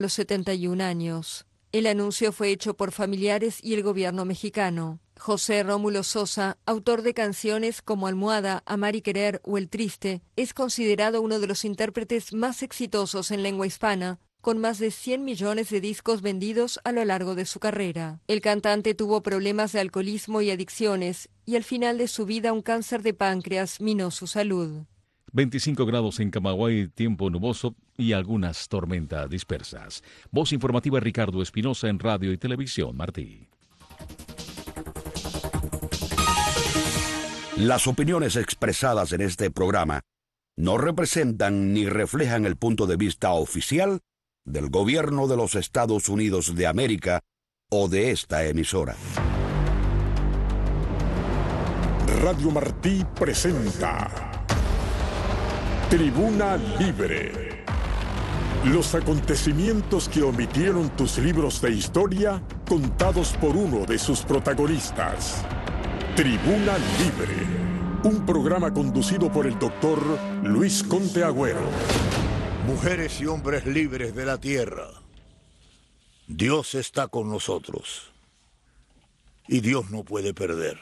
los 71 años. El anuncio fue hecho por familiares y el gobierno mexicano. José Rómulo Sosa, autor de canciones como Almohada, Amar y Querer o El Triste, es considerado uno de los intérpretes más exitosos en lengua hispana, con más de 100 millones de discos vendidos a lo largo de su carrera. El cantante tuvo problemas de alcoholismo y adicciones, y al final de su vida un cáncer de páncreas minó su salud. 25 grados en Camagüey, tiempo nuboso y algunas tormentas dispersas. Voz informativa Ricardo Espinosa en Radio y Televisión Martí. Las opiniones expresadas en este programa no representan ni reflejan el punto de vista oficial del Gobierno de los Estados Unidos de América o de esta emisora. Radio Martí presenta Tribuna Libre. Los acontecimientos que omitieron tus libros de historia, contados por uno de sus protagonistas. Tribuna Libre, un programa conducido por el doctor Luis Conte Agüero. Mujeres y hombres libres de la tierra, Dios está con nosotros y Dios no puede perder.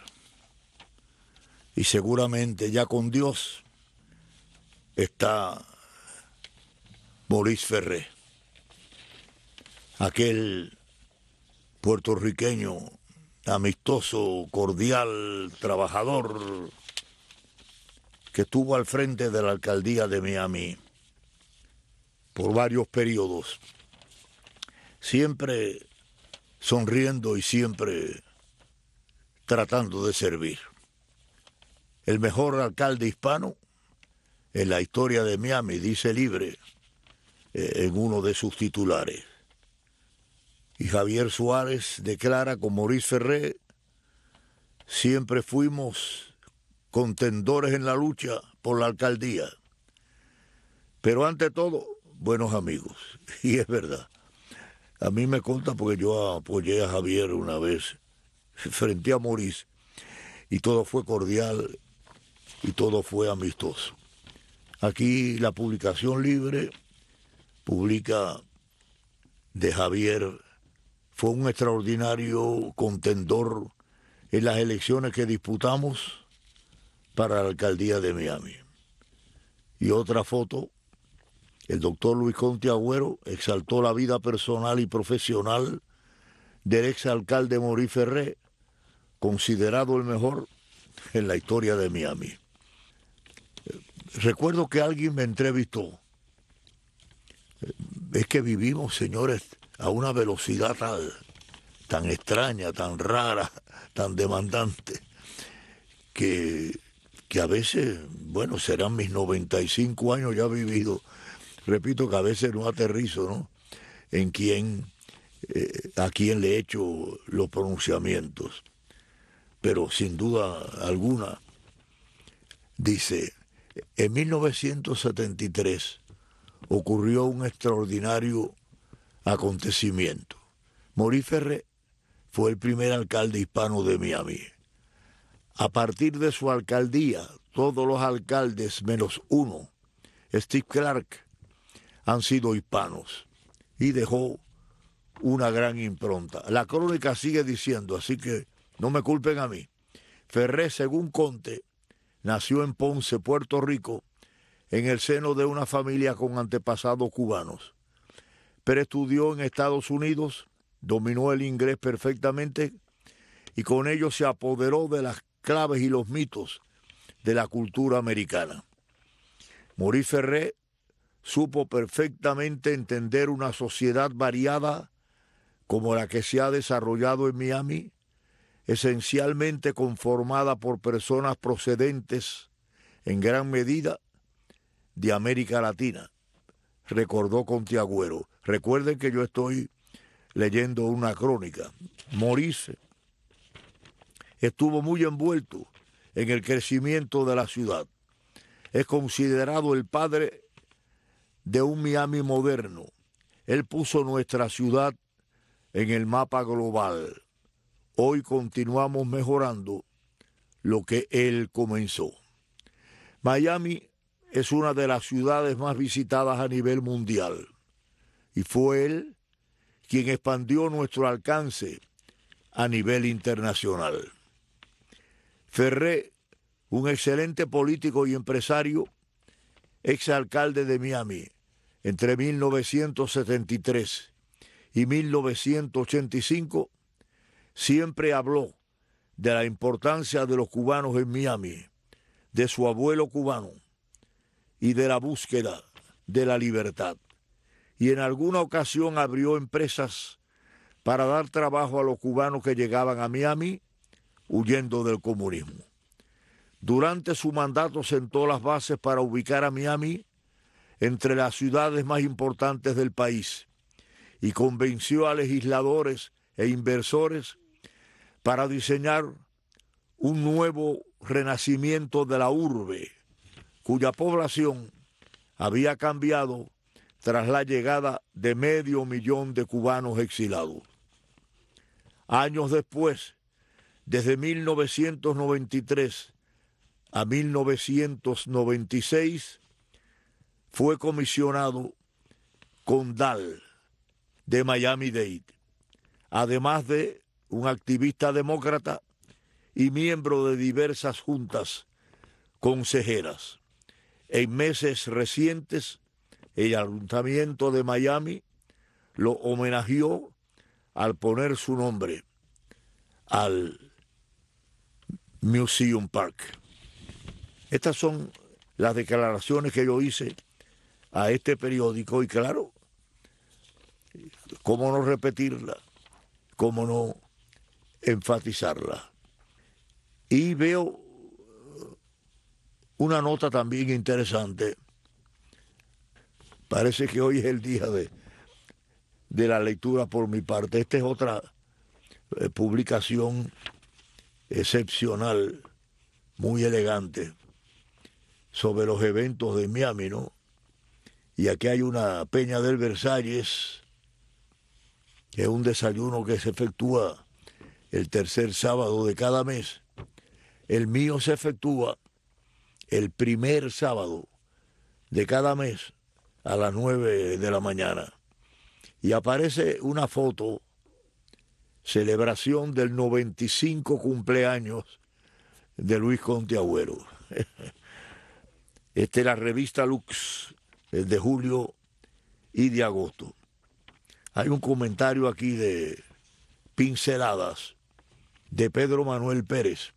Y seguramente ya con Dios está Maurice Ferré, aquel puertorriqueño amistoso, cordial, trabajador, que estuvo al frente de la alcaldía de Miami por varios periodos, siempre sonriendo y siempre tratando de servir. El mejor alcalde hispano en la historia de Miami, dice Libre en uno de sus titulares. Y Javier Suárez declara con Maurice Ferré: siempre fuimos contendores en la lucha por la alcaldía, pero ante todo, buenos amigos. Y es verdad. A mí me consta porque yo apoyé a Javier una vez frente a Maurice y todo fue cordial y todo fue amistoso. Aquí la publicación Libre publica de Javier: fue un extraordinario contendor en las elecciones que disputamos para la alcaldía de Miami. Y otra foto, el doctor Luis Conte Agüero exaltó la vida personal y profesional del exalcalde Maurice Ferré, considerado el mejor en la historia de Miami. Recuerdo que alguien me entrevistó. Es que vivimos, señores, a una velocidad tan extraña, tan rara, tan demandante, que a veces, bueno, serán mis 95 años ya vividos, repito que a veces no aterrizo, ¿no?, en a quién le he hecho los pronunciamientos. Pero sin duda alguna, dice, en 1973 ocurrió un extraordinario acontecimiento. Maurice Ferré fue el primer alcalde hispano de Miami. A partir de su alcaldía, todos los alcaldes menos uno, Steve Clark, han sido hispanos y dejó una gran impronta. La crónica sigue diciendo, así que no me culpen a mí. Ferré, según Conte, nació en Ponce, Puerto Rico, en el seno de una familia con antepasados cubanos, pero estudió en Estados Unidos, dominó el inglés perfectamente y con ello se apoderó de las claves y los mitos de la cultura americana. Maurice Ferré supo perfectamente entender una sociedad variada como la que se ha desarrollado en Miami, esencialmente conformada por personas procedentes en gran medida de América Latina, recordó Conte Agüero. Recuerden que yo estoy leyendo una crónica. Maurice estuvo muy envuelto en el crecimiento de la ciudad. Es considerado el padre de un Miami moderno. Él puso nuestra ciudad en el mapa global. Hoy continuamos mejorando lo que él comenzó. Miami es una de las ciudades más visitadas a nivel mundial. y fue él quien expandió nuestro alcance a nivel internacional. Ferré, un excelente político y empresario, exalcalde de Miami entre 1973 y 1985, siempre habló de la importancia de los cubanos en Miami, de su abuelo cubano y de la búsqueda de la libertad. Y en alguna ocasión abrió empresas para dar trabajo a los cubanos que llegaban a Miami huyendo del comunismo. Durante su mandato sentó las bases para ubicar a Miami entre las ciudades más importantes del país y convenció a legisladores e inversores para diseñar un nuevo renacimiento de la urbe, cuya población había cambiado tras la llegada de 500,000 de cubanos exilados. Años después, desde 1993 a 1996, fue comisionado condal de Miami-Dade, además de un activista demócrata y miembro de diversas juntas consejeras. En meses recientes, el Ayuntamiento de Miami lo homenajeó al poner su nombre al Museum Park. Estas son las declaraciones que yo hice a este periódico y claro, cómo no repetirla, cómo no enfatizarla. Y veo una nota también interesante. Parece que hoy es el día de la lectura por mi parte. Esta es otra publicación excepcional, muy elegante, sobre los eventos de Miami, ¿no? Y aquí hay una Peña del Versalles, que es un desayuno que se efectúa el tercer sábado de cada mes. El mío se efectúa el primer sábado de cada mes a las 9 de la mañana. Y aparece una foto, celebración del 95 cumpleaños de Luis Conte Agüero. Esta es la revista Lux, el de julio y de agosto. Hay un comentario aquí de Pinceladas de Pedro Manuel Pérez.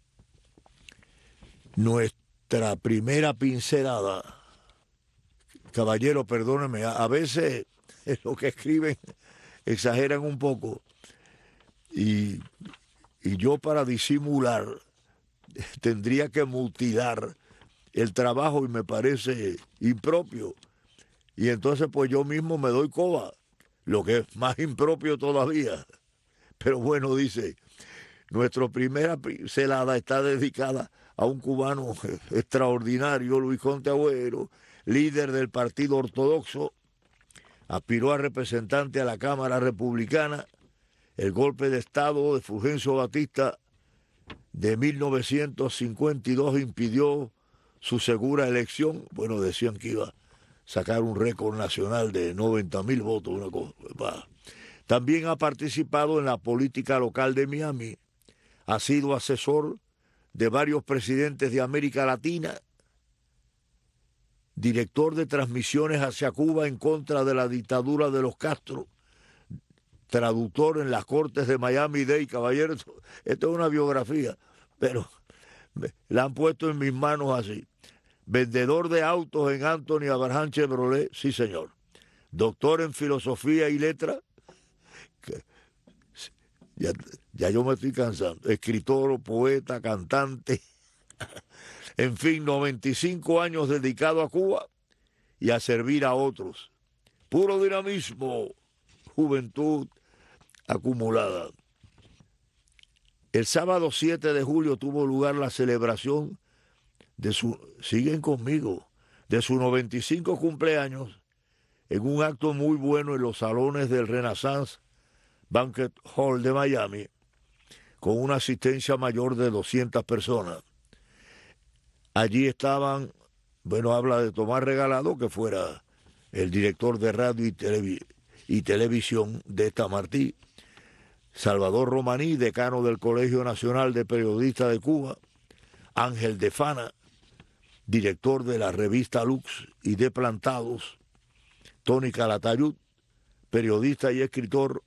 Nuestra primera pincelada, caballero, perdóneme, a veces lo que escriben exageran un poco y yo para disimular tendría que mutilar el trabajo y me parece impropio. Y entonces pues yo mismo me doy coba, lo que es más impropio todavía. Pero bueno, dice, nuestra primera pincelada está dedicada a un cubano extraordinario, Luis Conte Agüero, líder del Partido Ortodoxo, aspiró a representante a la Cámara Republicana. El golpe de Estado de Fulgencio Batista de 1952 impidió su segura elección. Bueno, decían que iba a sacar un récord nacional de 90,000 votos. Una cosa. También ha participado en la política local de Miami. Ha sido asesor de varios presidentes de América Latina, director de transmisiones hacia Cuba en contra de la dictadura de los Castro, traductor en las Cortes de Miami-Dade, caballero. Esto es una biografía, pero la han puesto en mis manos así. Vendedor de autos en Anthony Abraham Chevrolet, sí señor. Doctor en filosofía y letra, ya yo me estoy cansando. Escritor, poeta, cantante. En fin, 95 años dedicado a Cuba y a servir a otros. Puro dinamismo, juventud acumulada. El sábado 7 de julio tuvo lugar la celebración de su 95 cumpleaños en un acto muy bueno en los salones del Renaissance Banquet Hall de Miami, con una asistencia mayor de 200 personas. Allí estaban, bueno, habla de Tomás Regalado, que fuera el director de radio y televisión de esta Martí, Salvador Romaní, decano del Colegio Nacional de Periodistas de Cuba, Ángel de Fana, director de la revista Lux y de Plantados, Tony Calatayud, periodista y escritor,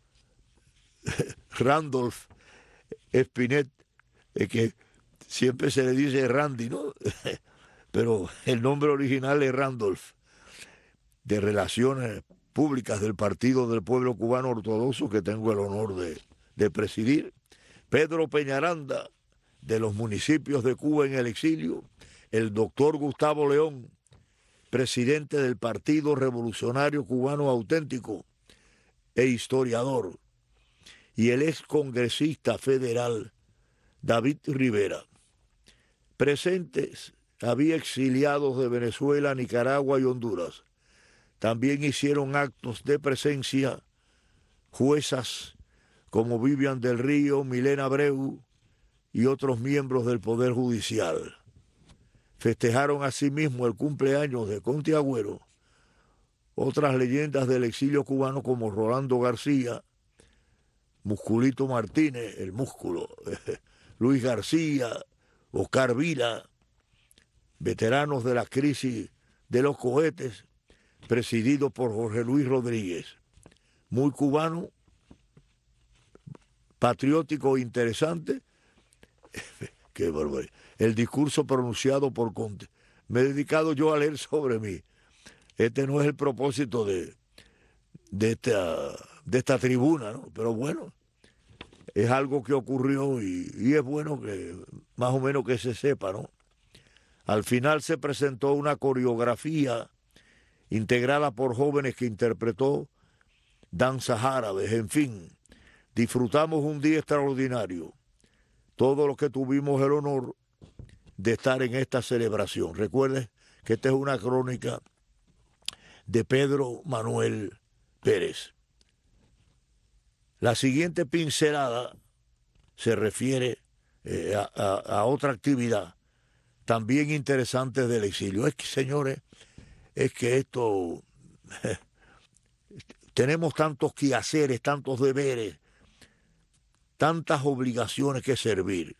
Randolph Espinet, que siempre se le dice Randy, ¿no? Pero el nombre original es Randolph, de Relaciones Públicas del Partido del Pueblo Cubano Ortodoxo, que tengo el honor de presidir, Pedro Peñaranda, de los municipios de Cuba en el exilio, el doctor Gustavo León, presidente del Partido Revolucionario Cubano Auténtico e historiador, y el ex congresista federal David Rivera. Presentes había exiliados de Venezuela, Nicaragua y Honduras. También hicieron actos de presencia juezas como Vivian del Río, Milena Abreu y otros miembros del Poder Judicial. Festejaron asimismo el cumpleaños de Conti Agüero, otras leyendas del exilio cubano como Rolando García, Musculito Martínez, el músculo, Luis García, Oscar Vila, veteranos de la crisis de los cohetes, presidido por Jorge Luis Rodríguez, muy cubano, patriótico e interesante. Qué barbaridad. El discurso pronunciado por Conte. Me he dedicado yo a leer sobre mí. Este no es el propósito de esta tribuna, ¿no? Pero bueno, es algo que ocurrió y es bueno que más o menos que se sepa, ¿no? Al final se presentó una coreografía integrada por jóvenes que interpretó danzas árabes, en fin, disfrutamos un día extraordinario, todos los que tuvimos el honor de estar en esta celebración. Recuerden que esta es una crónica de Pedro Manuel Pérez. La siguiente pincelada se refiere a otra actividad también interesante del exilio. Es que, señores, es que esto, tenemos tantos quehaceres, tantos deberes, tantas obligaciones que servir.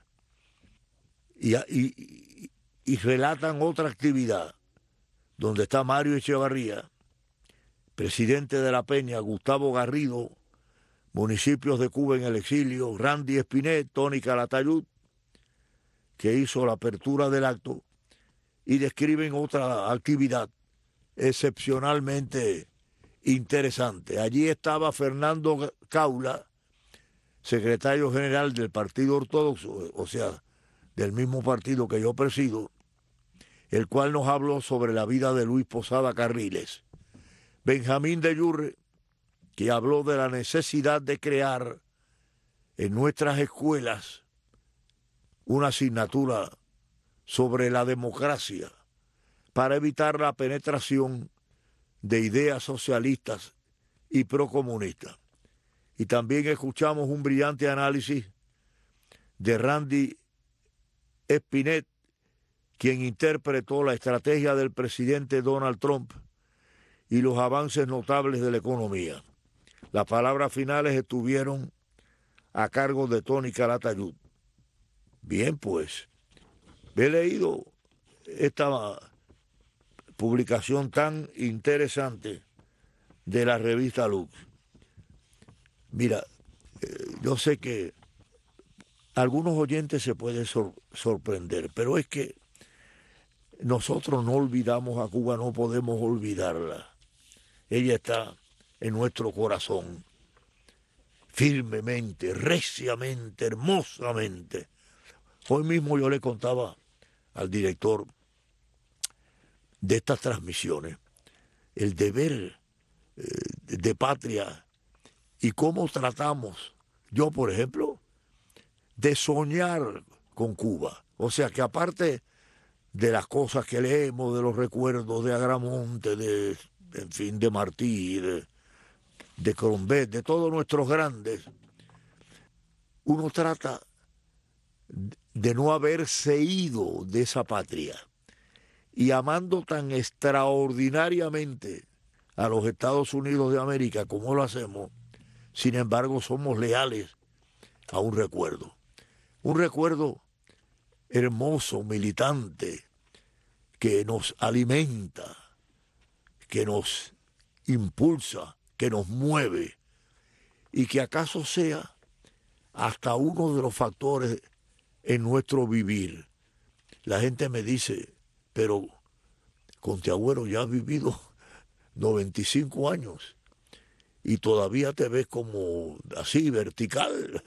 Y relatan otra actividad, donde está Mario Echevarría, presidente de La Peña, Gustavo Garrido, municipios de Cuba en el exilio, Randy Espinet, Tony Calatayud, que hizo la apertura del acto, y describen otra actividad excepcionalmente interesante. Allí estaba Fernando Caula, secretario general del Partido Ortodoxo, o sea, del mismo partido que yo presido, el cual nos habló sobre la vida de Luis Posada Carriles. Benjamín de Yurre, que habló de la necesidad de crear en nuestras escuelas una asignatura sobre la democracia para evitar la penetración de ideas socialistas y procomunistas. Y también escuchamos un brillante análisis de Randy Espinet, quien interpretó la estrategia del presidente Donald Trump y los avances notables de la economía. Las palabras finales estuvieron a cargo de Tony Calatayud. Bien, pues, he leído esta publicación tan interesante de la revista Lux. Mira, yo sé que algunos oyentes se pueden sorprender, pero es que nosotros no olvidamos a Cuba, no podemos olvidarla. Ella está en nuestro corazón, firmemente, reciamente, hermosamente. Hoy mismo yo le contaba al director de estas transmisiones el deber de patria y cómo tratamos, yo por ejemplo, de soñar con Cuba. O sea que aparte de las cosas que leemos, de los recuerdos de Agramonte, en fin, de Martí, de Crombet, de todos nuestros grandes, uno trata de no haberse ido de esa patria y amando tan extraordinariamente a los Estados Unidos de América, como lo hacemos, sin embargo somos leales a un recuerdo hermoso, militante, que nos alimenta, que nos impulsa, que nos mueve, y que acaso sea hasta uno de los factores en nuestro vivir. La gente me dice, pero Conteagüero, ya has vivido 95 años y todavía te ves como así, vertical.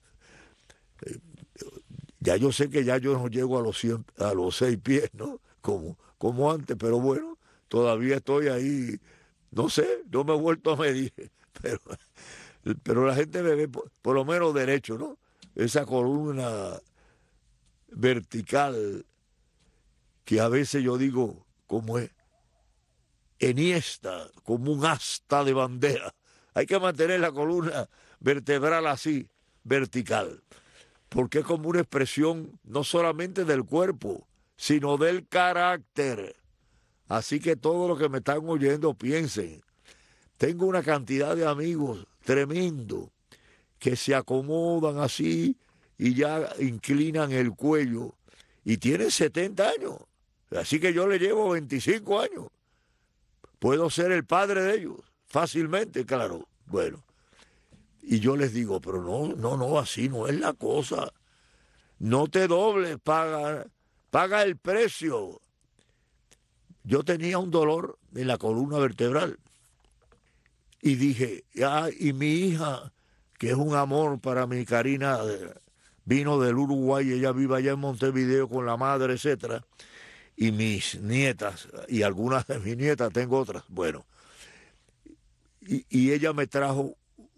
Ya yo sé que ya yo no llego a los 6 pies, ¿no? Como antes, pero bueno, todavía estoy ahí, no sé, no me he vuelto a medir, pero la gente me ve por lo menos derecho, ¿no? Esa columna vertical que a veces yo digo, como es enhiesta, como un asta de bandera. Hay que mantener la columna vertebral así, vertical, porque es como una expresión no solamente del cuerpo, sino del carácter. Así que todos los que me están oyendo piensen, tengo una cantidad de amigos tremendo que se acomodan así y ya inclinan el cuello y tienen 70 años. Así que yo le llevo 25 años. Puedo ser el padre de ellos, fácilmente, claro. Bueno, y yo les digo, pero no, así no es la cosa. No te dobles, paga el precio. Yo tenía un dolor en la columna vertebral y dije, y mi hija, que es un amor para mi Karina, vino del Uruguay, ella vive allá en Montevideo con la madre, etcétera, y mis nietas, y algunas de mis nietas, tengo otras, bueno, y ella me trajo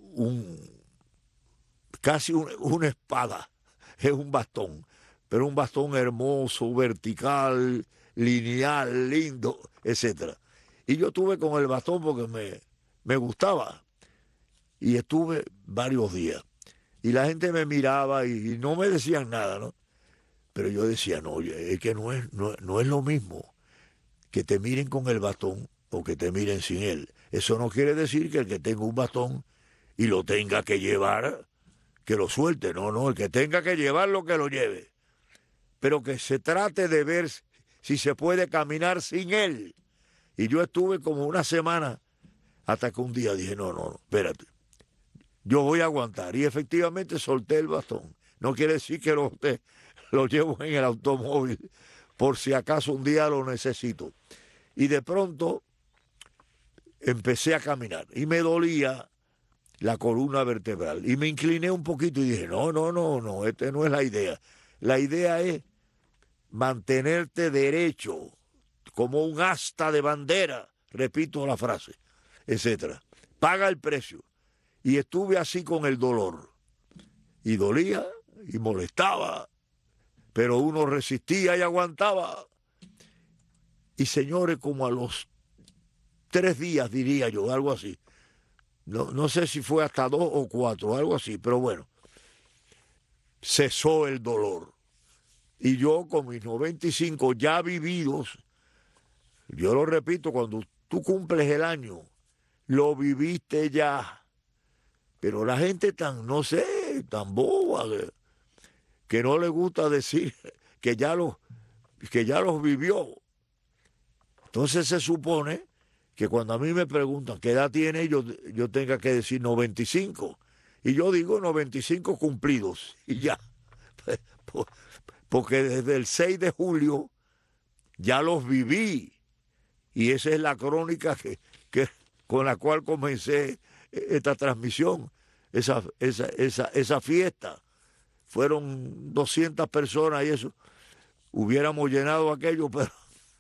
casi una espada, es un bastón, pero un bastón hermoso, vertical, lineal, lindo, etcétera. Y yo estuve con el bastón porque me gustaba, y estuve varios días, y la gente me miraba y no me decían nada, ¿no? Pero yo decía, no, es que no es lo mismo que te miren con el bastón o que te miren sin él. Eso no quiere decir que el que tenga un bastón y lo tenga que llevar, que lo suelte. No, el que tenga que llevarlo, que lo lleve. Pero que se trate de ver si se puede caminar sin él. Y yo estuve como una semana hasta que un día dije, no, espérate. Yo voy a aguantar. Y efectivamente solté el bastón. No quiere decir que lo llevo en el automóvil por si acaso un día lo necesito. Y de pronto empecé a caminar y me dolía la columna vertebral. Y me incliné un poquito y dije, no, esta no es la idea. La idea es mantenerte derecho, como un asta de bandera, repito la frase, etcétera. Paga el precio. Y estuve así con el dolor. Y dolía y molestaba, pero uno resistía y aguantaba. Y señores, como a los 3 días, diría yo, algo así. No sé si fue hasta 2 o 4, algo así, pero bueno, cesó el dolor. Y yo con mis 95 ya vividos, yo lo repito, cuando tú cumples el año, lo viviste ya. Pero la gente tan boba, que no le gusta decir que ya los vivió. Entonces se supone que cuando a mí me preguntan qué edad tiene, yo tenga que decir 95. Y yo digo 95 cumplidos. Y ya. Porque desde el 6 de julio ya los viví. Y esa es la crónica con la cual comencé esta transmisión, esa fiesta. Fueron 200 personas y eso. Hubiéramos llenado aquello, pero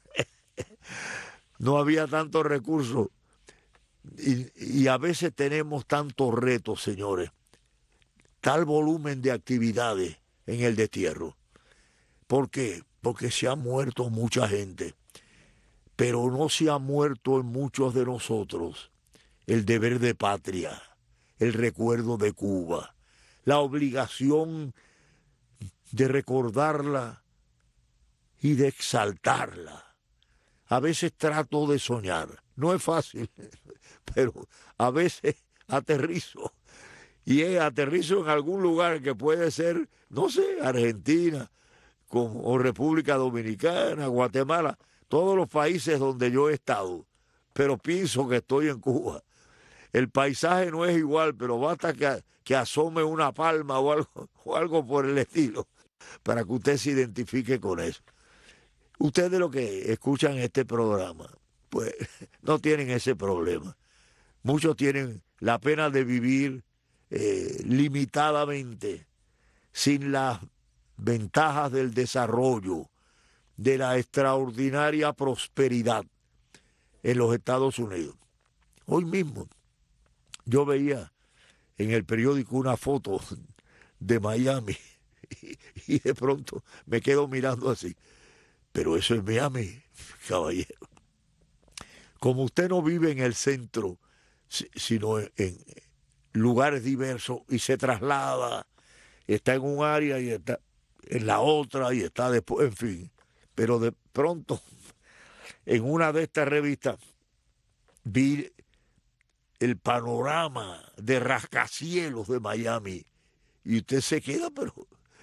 no había tantos recursos. Y a veces tenemos tantos retos, señores. Tal volumen de actividades en el destierro. ¿Por qué? Porque se ha muerto mucha gente. Pero no se ha muerto en muchos de nosotros el deber de patria, el recuerdo de Cuba, la obligación de recordarla y de exaltarla. a veces trato de soñar. No es fácil, pero a veces aterrizo. Y aterrizo en algún lugar que puede ser, no sé, Argentina o República Dominicana, Guatemala, todos los países donde yo he estado. Pero pienso que estoy en Cuba. El paisaje no es igual, pero basta que asome una palma o algo por el estilo para que usted se identifique con eso. Ustedes los que escuchan este programa, pues no tienen ese problema. Muchos tienen la pena de vivir limitadamente, sin las ventajas del desarrollo, de la extraordinaria prosperidad en los Estados Unidos. Hoy mismo yo veía en el periódico una foto de Miami y de pronto me quedo mirando así. Pero eso es Miami, caballero. Como usted no vive en el centro, sino en lugares diversos y se traslada, está en un área y está en la otra y está después, en fin. Pero de pronto, en una de estas revistas, vi el panorama de rascacielos de Miami y usted se queda, pero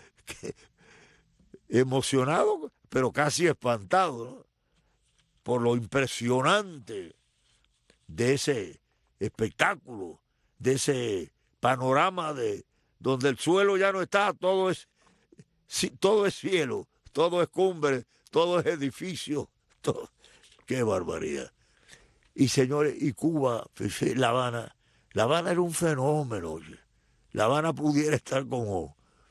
emocionado, pero casi espantado, ¿no? Por lo impresionante de ese espectáculo, de ese panorama de donde el suelo ya no está, todo es cielo, todo es cumbre, todo es edificio, todo. ¡Qué barbaridad! Y señores, y Cuba, La Habana era un fenómeno. Oye. La Habana pudiera estar como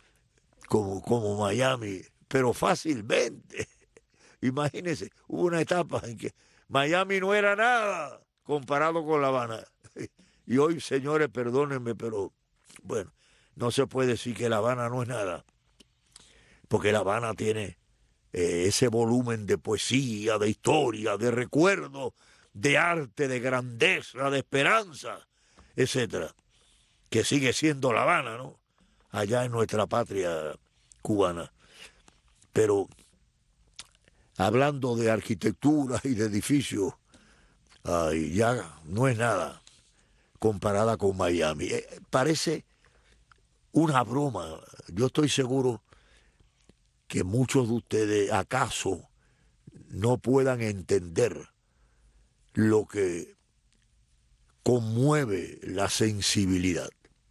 Miami, pero fácilmente. Imagínense, hubo una etapa en que Miami no era nada comparado con La Habana. Y hoy, señores, perdónenme, pero bueno, no se puede decir que La Habana no es nada, porque La Habana tiene ese volumen de poesía, de historia, de recuerdo, de arte, de grandeza, de esperanza, etcétera, que sigue siendo La Habana, ¿no? Allá en nuestra patria cubana. Pero hablando de arquitectura y de edificios, ya no es nada comparada con Miami. Parece una broma. Yo estoy seguro que muchos de ustedes acaso no puedan entender lo que conmueve la sensibilidad.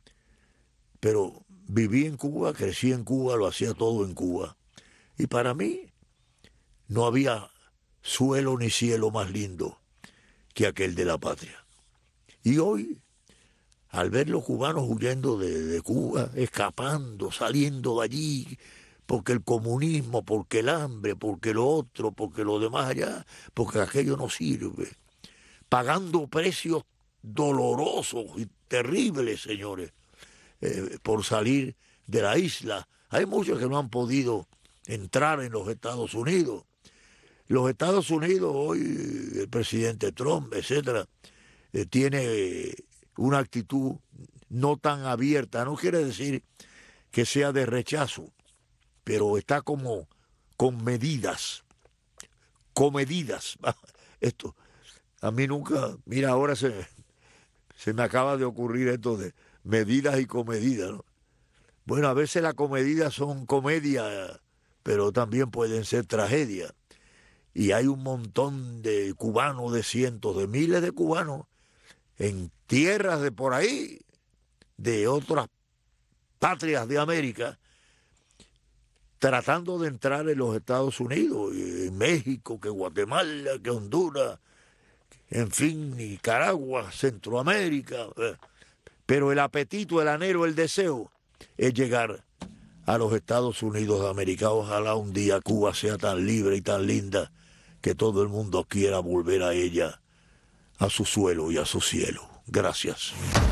Pero viví en Cuba, crecí en Cuba, lo hacía todo en Cuba. Y para mí no había suelo ni cielo más lindo que aquel de la patria. Y hoy, al ver los cubanos huyendo de Cuba, escapando, saliendo de allí, porque el comunismo, porque el hambre, porque lo otro, porque lo demás allá, porque aquello no sirve, pagando precios dolorosos y terribles, señores, por salir de la isla. Hay muchos que no han podido entrar en los Estados Unidos. Los Estados Unidos hoy, el presidente Trump, etcétera, tiene una actitud no tan abierta. No quiere decir que sea de rechazo, pero está como con medidas, comedidas. Esto, a mí nunca, mira, ahora se me acaba de ocurrir esto de medidas y comedidas, ¿no? Bueno, a veces las comedidas son comedia, pero también pueden ser tragedia. Y hay un montón de cubanos, de cientos, de miles de cubanos en tierras de por ahí, de otras patrias de América, tratando de entrar en los Estados Unidos, y en México, que Guatemala, que Honduras, en fin, Nicaragua, Centroamérica. Pero el apetito, el anhelo, el deseo es llegar a los Estados Unidos de América. Ojalá un día Cuba sea tan libre y tan linda que todo el mundo quiera volver a ella, a su suelo y a su cielo. Gracias.